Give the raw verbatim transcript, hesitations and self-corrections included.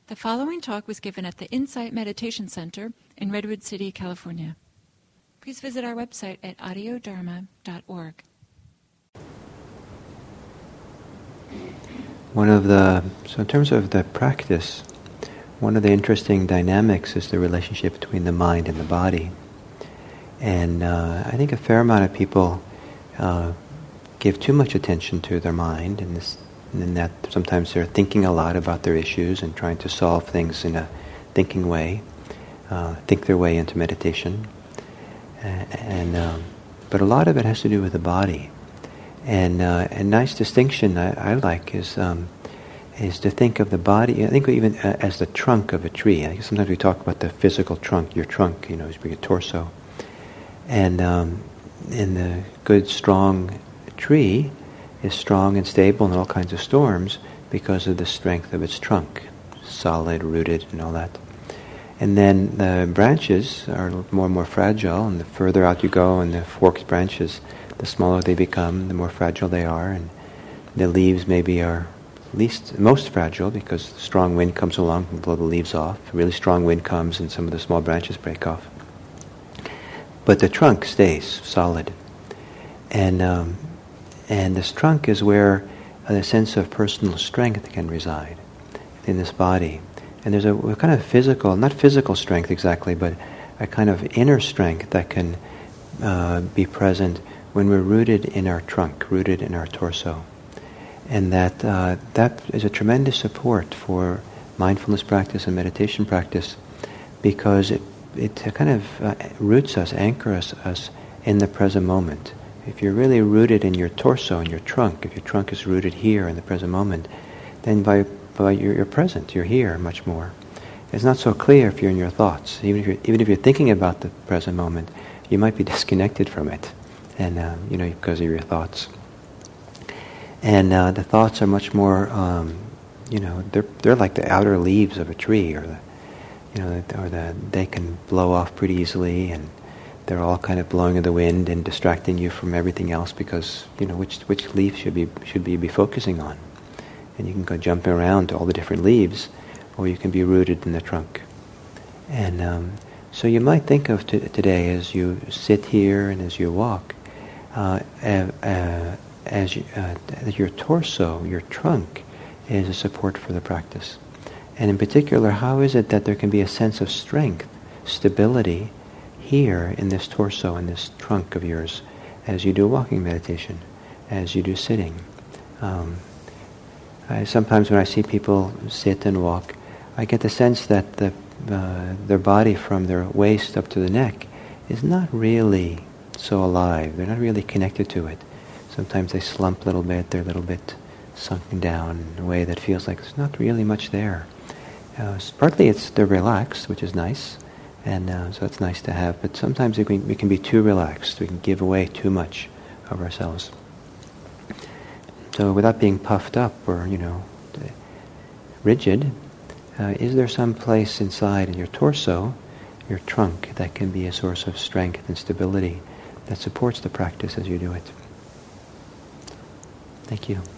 The following talk was given at the Insight Meditation Center in Redwood City, California. Please visit our website at audio dharma dot org. One of the, so in terms of the practice, one of the interesting dynamics is the relationship between the mind and the body. And uh, I think a fair amount of people uh, give too much attention to their mind, and this in that sometimes they're thinking a lot about their issues and trying to solve things in a thinking way, uh, think their way into meditation. And, and um, but a lot of it has to do with the body. And uh, a nice distinction I, I like is um, is to think of the body. I think even uh, as the trunk of a tree. I think sometimes we talk about the physical trunk, your trunk, you know, your torso. And um, in the good, strong tree is strong and stable in all kinds of storms because of the strength of its trunk, solid, rooted, and all that. And then the branches are more and more fragile, and the further out you go and the forked branches, the smaller they become, the more fragile they are, and the leaves maybe are least most fragile because the strong wind comes along and blow the leaves off. A really strong wind comes and some of the small branches break off. But the trunk stays solid. And um, And this trunk is where a sense of personal strength can reside in this body. And there's a, a kind of physical, not physical strength exactly, but a kind of inner strength that can uh, be present when we're rooted in our trunk, rooted in our torso. And that uh, that is a tremendous support for mindfulness practice and meditation practice because it, it kind of uh, roots us, anchors us, us in the present moment. If you're really rooted in your torso and your trunk, if your trunk is rooted here in the present moment, then by, by you're, you're present, you're here much more. It's not so clear if you're in your thoughts. Even if you're, even if you're thinking about the present moment, you might be disconnected from it, and uh, you know because of your thoughts. And uh, the thoughts are much more, um, you know, they're they're like the outer leaves of a tree, or the, you know, or the they can blow off pretty easily, and they're all kind of blowing in the wind and distracting you from everything else because, you know, which which leaf should be should be, be focusing on. And you can go jumping around to all the different leaves, or you can be rooted in the trunk. And um, so you might think of t- today as you sit here and as you walk, uh, uh, uh, as you, uh, your torso, your trunk, is a support for the practice. And in particular, how is it that there can be a sense of strength, stability, here in this torso, in this trunk of yours, as you do walking meditation, as you do sitting. Um, I, sometimes when I see people sit and walk, I get the sense that the, uh, their body from their waist up to the neck is not really so alive. They're not really connected to it. Sometimes they slump a little bit, they're a little bit sunken down in a way that feels like there's not really much there. Uh, partly it's they're relaxed, which is nice. And uh, so it's nice to have, but sometimes we can, we can be too relaxed. We can give away too much of ourselves. So without being puffed up or, you know, rigid, uh, is there some place inside in your torso, your trunk, that can be a source of strength and stability that supports the practice as you do it? Thank you.